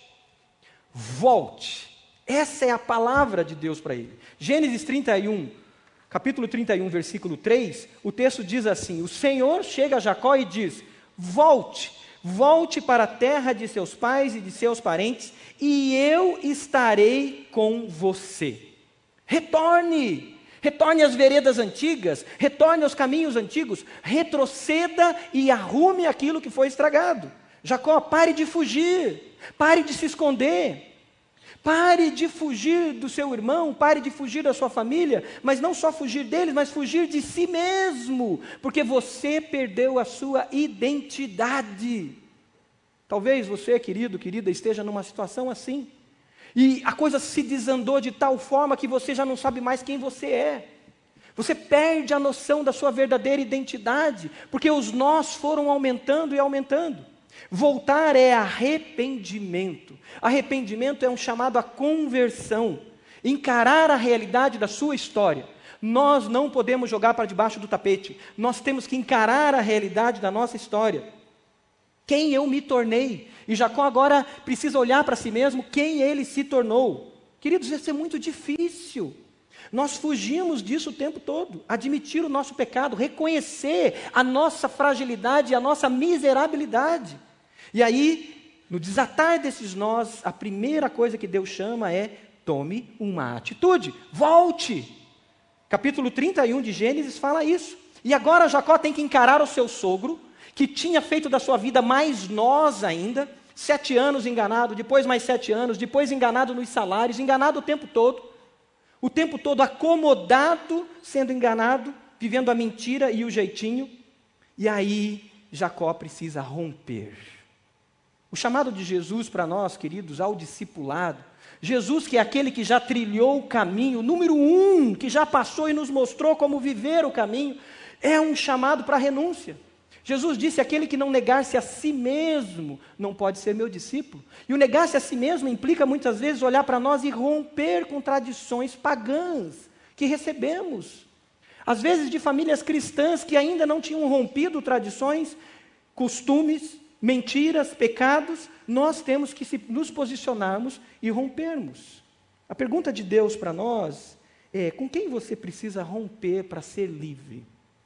volte. Essa é a palavra de Deus para ele. Gênesis trinta e um, capítulo trinta e um, versículo três, o texto diz assim: o Senhor chega a Jacó e diz: volte, volte para a terra de seus pais e de seus parentes, e eu estarei com você. Retorne, retorne às veredas antigas, retorne aos caminhos antigos, retroceda e arrume aquilo que foi estragado. Jacó, pare de fugir, pare de se esconder, pare de fugir do seu irmão, pare de fugir da sua família, mas não só fugir deles, mas fugir de si mesmo, porque você perdeu a sua identidade. Talvez você, querido, querida, esteja numa situação assim, e a coisa se desandou de tal forma que você já não sabe mais quem você é. Você perde a noção da sua verdadeira identidade, porque os nós foram aumentando e aumentando. Voltar é arrependimento. Arrependimento é um chamado à conversão. Encarar a realidade da sua história. Nós não podemos jogar para debaixo do tapete. Nós temos que encarar a realidade da nossa história. Quem eu me tornei? E Jacó agora precisa olhar para si mesmo quem ele se tornou. Queridos, isso é muito difícil. Nós fugimos disso o tempo todo. Admitir o nosso pecado, reconhecer a nossa fragilidade e a nossa miserabilidade. E aí, no desatar desses nós, a primeira coisa que Deus chama é: tome uma atitude, volte. Capítulo trinta e um de Gênesis fala isso. E agora Jacó tem que encarar o seu sogro, que tinha feito da sua vida mais nós ainda, sete anos enganado, depois mais sete anos, depois enganado nos salários, enganado o tempo todo, o tempo todo acomodado, sendo enganado, vivendo a mentira e o jeitinho. E aí Jacó precisa romper. O chamado de Jesus para nós, queridos, ao discipulado, Jesus, que é aquele que já trilhou o caminho, número um, que já passou e nos mostrou como viver o caminho, é um chamado para a renúncia. Jesus disse: aquele que não negar-se a si mesmo não pode ser meu discípulo. E o negar-se a si mesmo implica muitas vezes olhar para nós e romper com tradições pagãs que recebemos. Às vezes de famílias cristãs que ainda não tinham rompido tradições, costumes, mentiras, pecados. Nós temos que se, nos posicionarmos e rompermos. A pergunta de Deus para nós é: com quem você precisa romper para ser livre?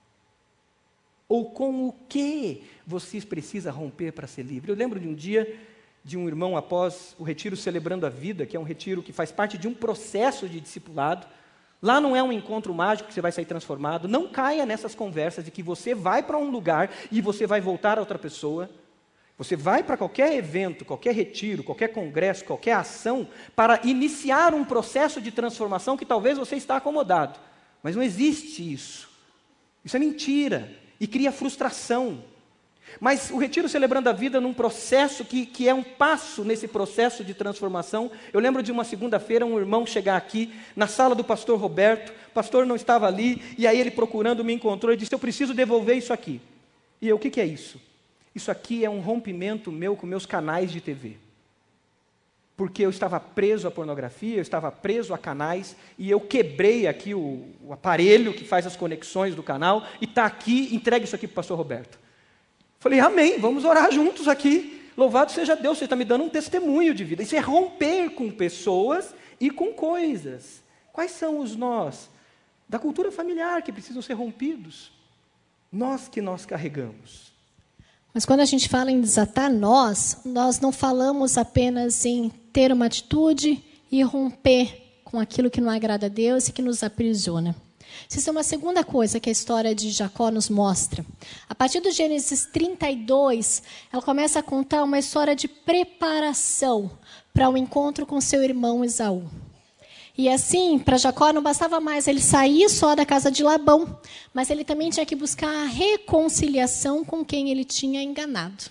Ou com o que você precisa romper para ser livre? Eu lembro de um dia, de um irmão após o retiro Celebrando a Vida, que é um retiro que faz parte de um processo de discipulado. Lá não é um encontro mágico que você vai sair transformado. Não caia nessas conversas de que você vai para um lugar e você vai voltar a outra pessoa. Você vai para qualquer evento, qualquer retiro, qualquer congresso, qualquer ação, para iniciar um processo de transformação que talvez você está acomodado. Mas não existe isso. Isso é mentira e cria frustração. Mas o retiro Celebrando a Vida, num processo que, que é um passo nesse processo de transformação. Eu lembro de uma segunda-feira, um irmão chegar aqui, na sala do pastor Roberto, o pastor não estava ali, e aí ele procurando me encontrou e disse: eu preciso devolver isso aqui. E eu: o que, que é isso? Isso aqui é um rompimento meu com meus canais de T V. Porque eu estava preso à pornografia, eu estava preso a canais, e eu quebrei aqui o, o aparelho que faz as conexões do canal, e está aqui, entregue isso aqui para o pastor Roberto. Falei: amém, vamos orar juntos aqui. Louvado seja Deus, você está me dando um testemunho de vida. Isso é romper com pessoas e com coisas. Quais são os nós da cultura familiar que precisam ser rompidos? Nós que nós carregamos. Mas quando a gente fala em desatar nós, nós não falamos apenas em ter uma atitude e romper com aquilo que não agrada a Deus e que nos aprisiona. Isso é uma segunda coisa que a história de Jacó nos mostra. A partir do Gênesis trinta e dois, ela começa a contar uma história de preparação para o encontro com seu irmão Esaú. E assim, para Jacó não bastava mais ele sair só da casa de Labão, mas ele também tinha que buscar a reconciliação com quem ele tinha enganado.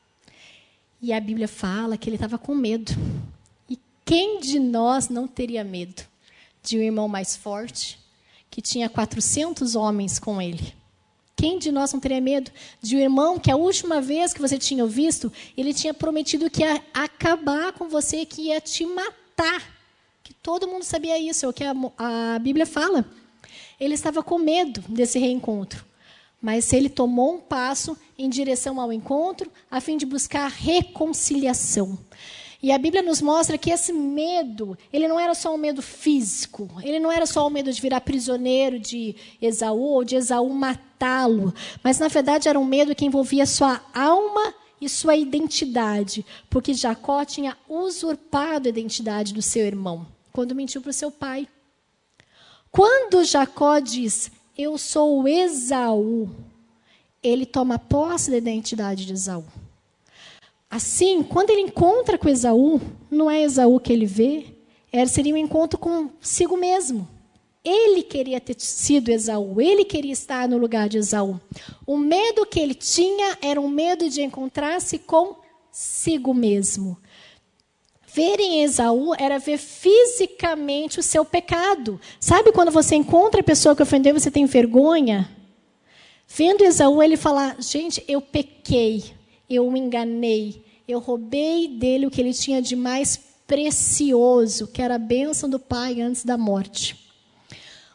E a Bíblia fala que ele estava com medo. E quem de nós não teria medo de um irmão mais forte, que tinha quatrocentos homens com ele? Quem de nós não teria medo de um irmão que a última vez que você tinha visto, ele tinha prometido que ia acabar com você, que ia te matar? Que todo mundo sabia isso, é o que a, a Bíblia fala. Ele estava com medo desse reencontro, mas ele tomou um passo em direção ao encontro, a fim de buscar reconciliação. E a Bíblia nos mostra que esse medo, ele não era só um medo físico, ele não era só o medo de virar prisioneiro de Esaú, ou de Esaú matá-lo, mas, na verdade, era um medo que envolvia sua alma e sua identidade, porque Jacó tinha usurpado a identidade do seu irmão, quando mentiu para o seu pai. Quando Jacó diz: eu sou Esaú, ele toma posse da identidade de Esaú. Assim, quando ele encontra com Esaú, não é Esaú que ele vê, seria um encontro consigo mesmo. Ele queria ter sido Esaú, ele queria estar no lugar de Esaú. O medo que ele tinha era um medo de encontrar-se consigo mesmo. Ver em Esaú era ver fisicamente o seu pecado. Sabe quando você encontra a pessoa que ofendeu, você tem vergonha? Vendo Esaú, ele fala: gente, eu pequei, eu o enganei, eu roubei dele o que ele tinha de mais precioso, que era a bênção do pai antes da morte.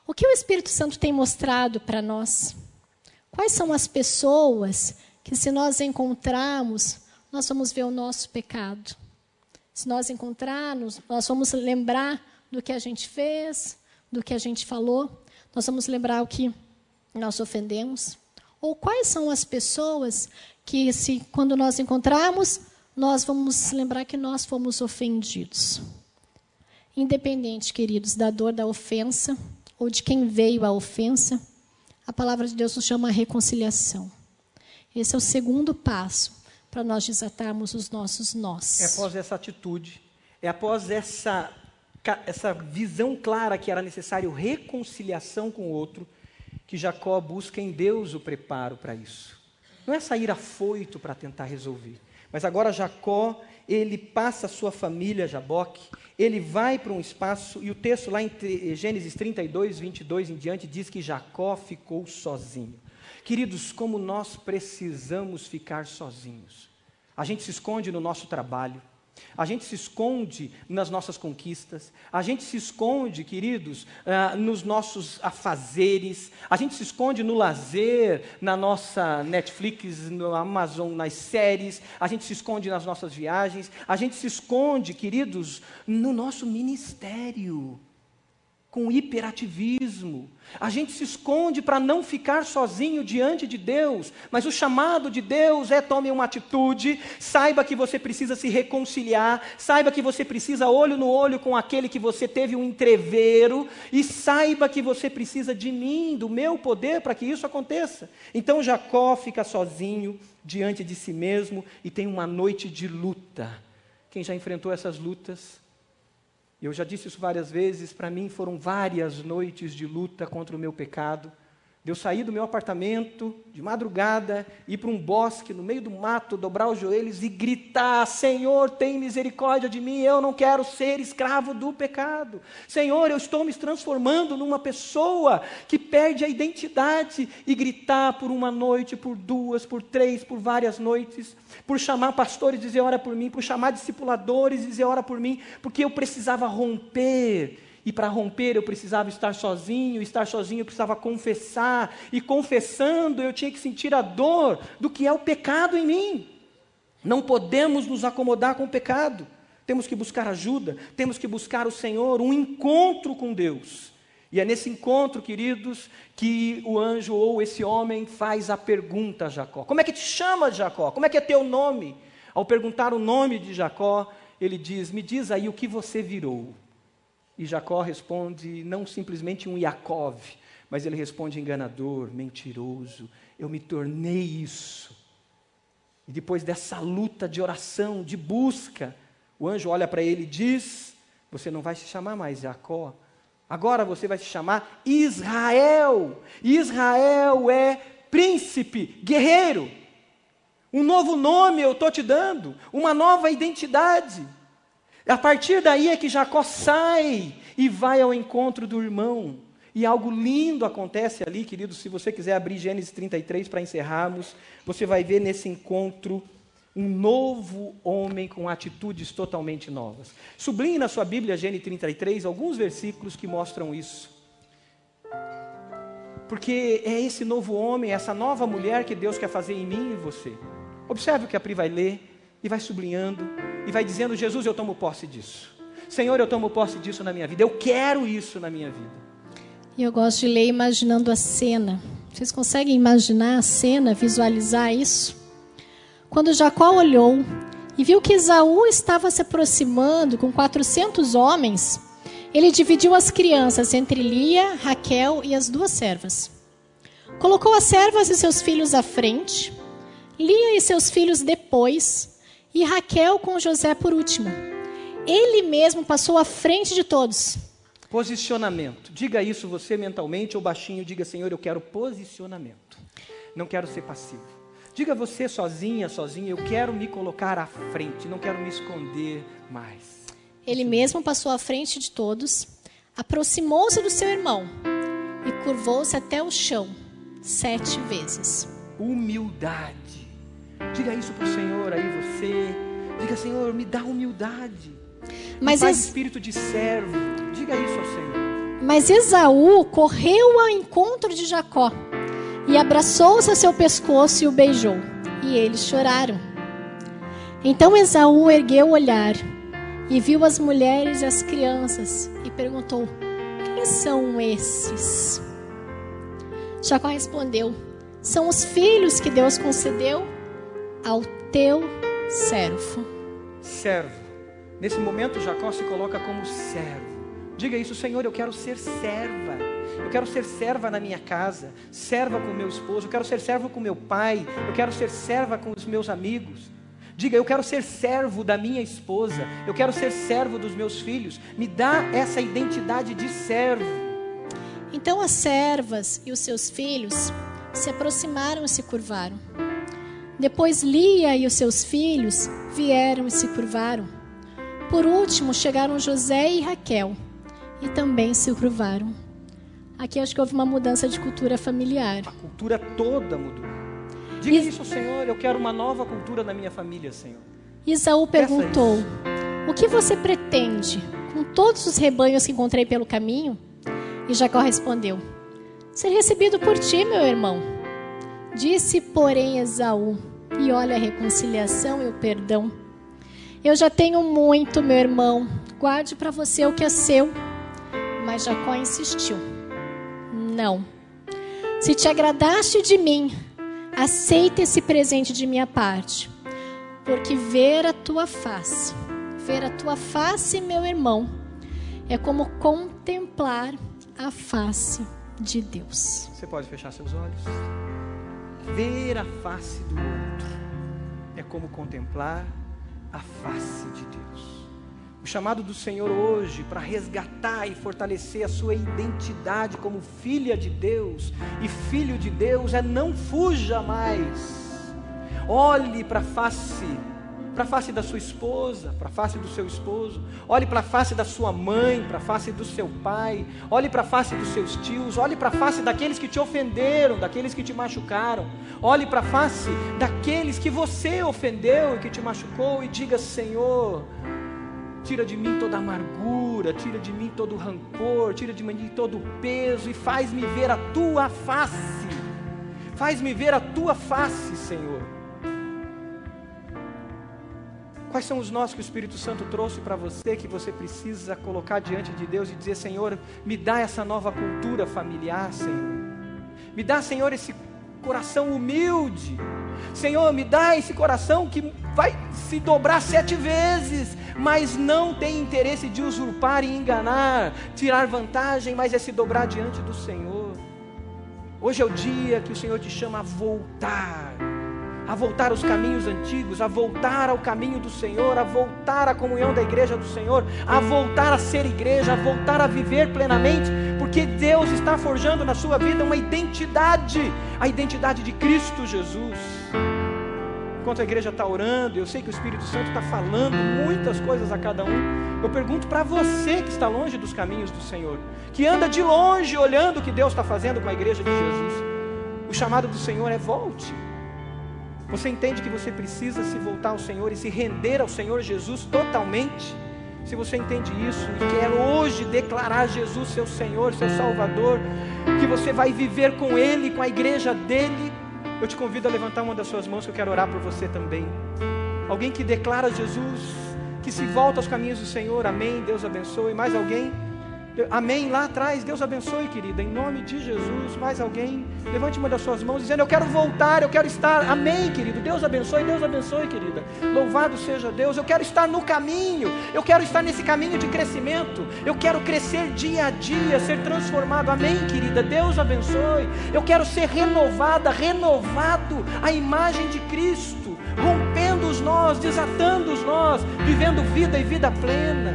O que o Espírito Santo tem mostrado para nós? Quais são as pessoas que, se nós encontrarmos, nós vamos ver o nosso pecado? Se nós encontrarmos, nós vamos lembrar do que a gente fez, do que a gente falou, nós vamos lembrar o que nós ofendemos. Ou quais são as pessoas que, se quando nós encontrarmos, nós vamos lembrar que nós fomos ofendidos. Independente, queridos, da dor da ofensa, ou de quem veio a ofensa, a palavra de Deus nos chama a reconciliação. Esse é o segundo passo para nós desatarmos os nossos nós. É após essa atitude, é após essa, essa visão clara que era necessário reconciliação com o outro, que Jacó busca em Deus o preparo para isso. Não é sair afoito para tentar resolver, mas agora Jacó, ele passa a sua família, Jaboque, ele vai para um espaço, e o texto lá em Gênesis trinta e dois, vinte e dois em diante, diz que Jacó ficou sozinho. Queridos, como nós precisamos ficar sozinhos. A gente se esconde no nosso trabalho, a gente se esconde nas nossas conquistas, a gente se esconde, queridos, uh, nos nossos afazeres, a gente se esconde no lazer, na nossa Netflix, no Amazon, nas séries, a gente se esconde nas nossas viagens, a gente se esconde, queridos, no nosso ministério, com hiperativismo. A gente se esconde para não ficar sozinho diante de Deus, mas o chamado de Deus é: tome uma atitude, saiba que você precisa se reconciliar, saiba que você precisa olho no olho com aquele que você teve um entrevero, e saiba que você precisa de mim, do meu poder, para que isso aconteça. Então Jacó fica sozinho diante de si mesmo e tem uma noite de luta. Quem já enfrentou essas lutas? Eu já disse isso várias vezes, para mim foram várias noites de luta contra o meu pecado. De eu sair do meu apartamento, de madrugada, ir para um bosque, no meio do mato, dobrar os joelhos e gritar: Senhor, tem misericórdia de mim, eu não quero ser escravo do pecado. Senhor, eu estou me transformando numa pessoa que perde a identidade. E gritar por uma noite, por duas, por três, por várias noites, por chamar pastores e dizer: ora por mim, por chamar discipuladores e dizer: ora por mim, porque eu precisava romper. E para romper eu precisava estar sozinho, estar sozinho eu precisava confessar, e confessando eu tinha que sentir a dor do que é o pecado em mim. Não podemos nos acomodar com o pecado, temos que buscar ajuda, temos que buscar o Senhor, um encontro com Deus. E é nesse encontro, queridos, que o anjo ou esse homem faz a pergunta a Jacó: como é que te chama, Jacó? Como é que é teu nome? Ao perguntar o nome de Jacó, ele diz: me diz aí o que você virou. E Jacó responde não simplesmente um Yaakov, mas ele responde: enganador, mentiroso, eu me tornei isso. E depois dessa luta de oração, de busca, o anjo olha para ele e diz: você não vai se chamar mais Jacó, agora você vai se chamar Israel. Israel é príncipe, guerreiro. Um novo nome eu estou te dando, uma nova identidade. A partir daí é que Jacó sai e vai ao encontro do irmão. E algo lindo acontece ali, queridos. Se você quiser abrir Gênesis trinta e três para encerrarmos, você vai ver nesse encontro um novo homem com atitudes totalmente novas. Sublinhe na sua Bíblia, Gênesis trinta e três, alguns versículos que mostram isso. Porque é esse novo homem, essa nova mulher que Deus quer fazer em mim e em você. Observe o que a Pri vai ler e vai sublinhando e vai dizendo: Jesus, eu tomo posse disso. Senhor, eu tomo posse disso na minha vida. Eu quero isso na minha vida. E eu gosto de ler imaginando a cena. Vocês conseguem imaginar a cena, visualizar isso? Quando Jacó olhou e viu que Esaú estava se aproximando com quatrocentos homens, ele dividiu as crianças entre Lia, Raquel e as duas servas. Colocou as servas e seus filhos à frente, Lia e seus filhos depois, e Raquel com José por último. Ele mesmo passou à frente de todos. Posicionamento. Diga isso você mentalmente ou baixinho. Diga: Senhor, eu quero posicionamento. Não quero ser passivo. Diga você sozinha, sozinha: eu quero me colocar à frente. Não quero me esconder mais. Ele mesmo passou à frente de todos, aproximou-se do seu irmão e curvou-se até o chão sete vezes. Humildade. Diga isso para o Senhor aí você. Diga: Senhor, me dá humildade. Mas me faz es... espírito de servo. Diga isso ao Senhor. Mas Esaú correu ao encontro de Jacó e abraçou-se a seu pescoço e o beijou. E eles choraram. Então Esaú ergueu o olhar e viu as mulheres e as crianças e perguntou: quem são esses? Jacó respondeu: são os filhos que Deus concedeu ao teu servo. Servo. Nesse momento Jacó se coloca como servo. Diga isso: Senhor, eu quero ser serva. Eu quero ser serva na minha casa, serva com meu esposo, eu quero ser servo com meu pai, eu quero ser serva com os meus amigos. Diga: eu quero ser servo da minha esposa, eu quero ser servo dos meus filhos. Me dá essa identidade de servo. Então as servas e os seus filhos se aproximaram e se curvaram. Depois Lia e os seus filhos vieram e se curvaram. Por último chegaram José e Raquel e também se curvaram. Aqui acho que houve uma mudança de cultura familiar. A cultura toda mudou. Diga Is... isso, Senhor, eu quero uma nova cultura na minha família, Senhor. Esaú perguntou: o que você pretende com todos os rebanhos que encontrei pelo caminho? E Jacó respondeu: ser recebido por ti, meu irmão. Disse, porém, Esaú, e olha a reconciliação e o perdão: eu já tenho muito, meu irmão, guarde para você o que é seu. Mas Jacó insistiu: não. Se te agradaste de mim, aceita esse presente de minha parte, porque ver a tua face, ver a tua face, meu irmão, é como contemplar a face de Deus. Você pode fechar seus olhos? Ver a face do outro é como contemplar a face de Deus. O chamado do Senhor hoje para resgatar e fortalecer a sua identidade como filha de Deus e filho de Deus é: não fuja mais. Olhe para a face, para a face da sua esposa, para a face do seu esposo. Olhe para a face da sua mãe, para a face do seu pai. Olhe para a face dos seus tios. Olhe para a face daqueles que te ofenderam, daqueles que te machucaram. Olhe para a face daqueles que você ofendeu e que te machucou e diga: Senhor, tira de mim toda a amargura, tira de mim todo o rancor, tira de mim todo o peso e faz-me ver a tua face. Faz-me ver a tua face, Senhor. Quais são os nós que o Espírito Santo trouxe para você, que você precisa colocar diante de Deus e dizer: Senhor, me dá essa nova cultura familiar, Senhor. Me dá, Senhor, esse coração humilde. Senhor, me dá esse coração que vai se dobrar sete vezes, mas não tem interesse de usurpar e enganar, tirar vantagem, mas é se dobrar diante do Senhor. Hoje é o dia que o Senhor te chama a voltar, a voltar aos caminhos antigos, a voltar ao caminho do Senhor, a voltar à comunhão da igreja do Senhor, a voltar a ser igreja, a voltar a viver plenamente, porque Deus está forjando na sua vida uma identidade, a identidade de Cristo Jesus. Enquanto a igreja está orando, eu sei que o Espírito Santo está falando muitas coisas a cada um. Eu pergunto para você que está longe dos caminhos do Senhor, que anda de longe olhando o que Deus está fazendo com a igreja de Jesus. O chamado do Senhor é: volte. Você entende que você precisa se voltar ao Senhor e se render ao Senhor Jesus totalmente? Se você entende isso e quer hoje declarar Jesus seu Senhor, seu Salvador, que você vai viver com Ele, com a igreja dEle, eu te convido a levantar uma das suas mãos, que eu quero orar por você também. Alguém que declara Jesus, que se volta aos caminhos do Senhor. Amém, Deus abençoe. Mais alguém? Amém, lá atrás. Deus abençoe, querida, em nome de Jesus. Mais alguém? Levante uma das suas mãos dizendo: eu quero voltar, eu quero estar. Amém, querido, Deus abençoe. Deus abençoe, querida. Louvado seja Deus. Eu quero estar no caminho, eu quero estar nesse caminho de crescimento, eu quero crescer dia a dia, ser transformado. Amém, querida, Deus abençoe. Eu quero ser renovada, renovado à imagem de Cristo, rompendo os nós, desatando os nós, vivendo vida e vida plena.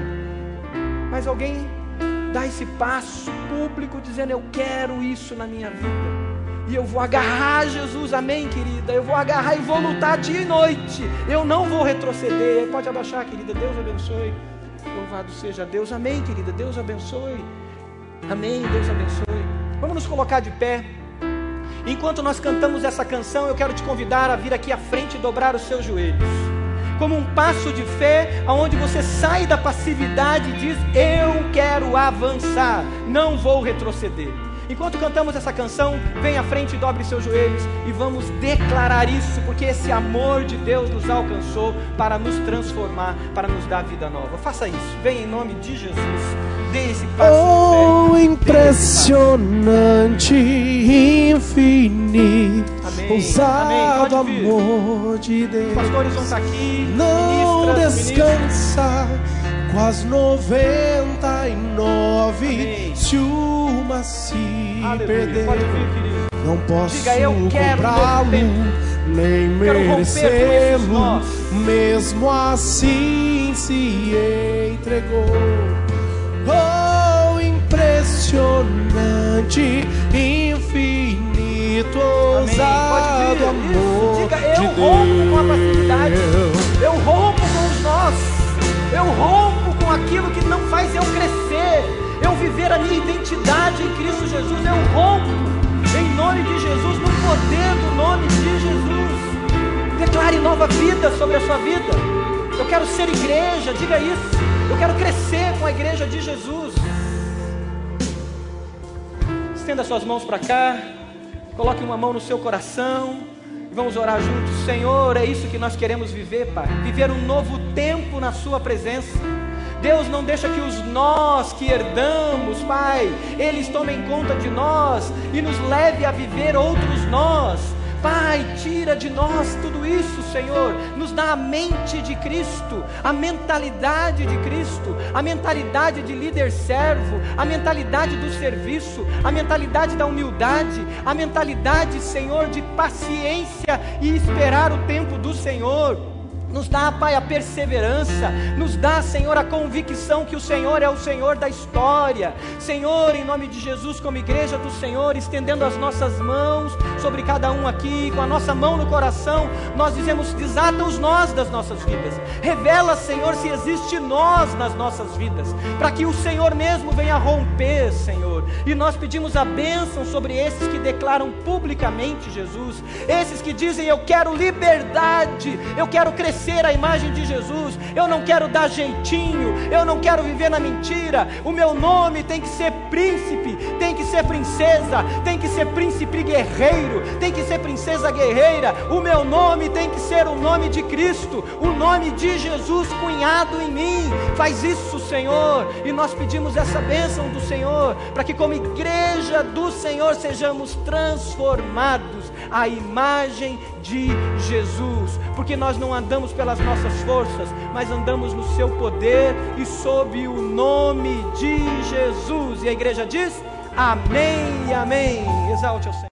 Mais alguém? Dá esse passo público dizendo: eu quero isso na minha vida, e eu vou agarrar Jesus. Amém, querida, eu vou agarrar e vou lutar dia e noite, eu não vou retroceder. Pode abaixar, querida, Deus abençoe. Louvado seja Deus. Amém, querida, Deus abençoe. Amém, Deus abençoe. Vamos nos colocar de pé. Enquanto nós cantamos essa canção, eu quero te convidar a vir aqui à frente e dobrar os seus joelhos. como um passo de fé, aonde você sai da passividade e diz: eu quero avançar, não vou retroceder. Enquanto cantamos essa canção, vem à frente, dobre seus joelhos e vamos declarar isso, porque esse amor de Deus nos alcançou para nos transformar, para nos dar vida nova. Faça isso, vem em nome de Jesus, dê esse passo oh, de fé. Impressionante, infinito, Amém. ousado Amém. amor de Deus. Os pastores vão estar aqui, não ministras, descansa, quase noventa e nove. Amém. Se uma se Aleluia. perder, Pode vir, querido. não posso Diga: eu quero comprá-lo, nem Quero romper com esses merecê-lo. nós. Mesmo assim se entregou. Oh, impressionante, infinito, ousado Pode vir. amor Isso. Diga: eu de rompo com a passividade, Deus. eu rompo com os nós, eu rompo com aquilo que não faz eu crescer, eu viver a minha identidade em Cristo Jesus. Eu rompo em nome de Jesus, no poder do nome de Jesus. Declare nova vida sobre a sua vida. Eu quero ser igreja, diga isso. Eu quero crescer com a igreja de Jesus. Estenda suas mãos para cá, coloque uma mão no seu coração e vamos orar juntos. Senhor, é isso que nós queremos viver, Pai. Viver um novo tempo na sua presença. Deus, não deixa que os nós que herdamos, Pai, eles tomem conta de nós e nos leve a viver outros nós. Pai, tira de nós tudo isso, Senhor. Nos dá a mente de Cristo, a mentalidade de Cristo, a mentalidade de líder servo, a mentalidade do serviço, a mentalidade da humildade, a mentalidade, Senhor, de paciência e esperar o tempo do Senhor. Nos dá, Pai, a perseverança. Nos dá, Senhor, a convicção que o Senhor é o Senhor da história. Senhor, em nome de Jesus, como igreja do Senhor, estendendo as nossas mãos sobre cada um aqui, com a nossa mão no coração, nós dizemos: desata os nós das nossas vidas. Revela, Senhor, se existe nós nas nossas vidas, para que o Senhor mesmo venha romper, Senhor. E nós pedimos a bênção sobre esses que declaram publicamente Jesus, esses que dizem: eu quero liberdade, eu quero crescer a imagem de Jesus, eu não quero dar jeitinho, eu não quero viver na mentira. O meu nome tem que ser príncipe, tem que ser princesa, tem que ser príncipe guerreiro, tem que ser princesa guerreira. O meu nome tem que ser o nome de Cristo, o nome de Jesus cunhado em mim. Faz isso, Senhor, e nós pedimos essa bênção do Senhor, para que como igreja do Senhor sejamos transformados à imagem de Jesus, porque nós não andamos pelas nossas forças, mas andamos no seu poder e sob o nome de Jesus. E a igreja diz: amém e amém. Exalte ao Senhor.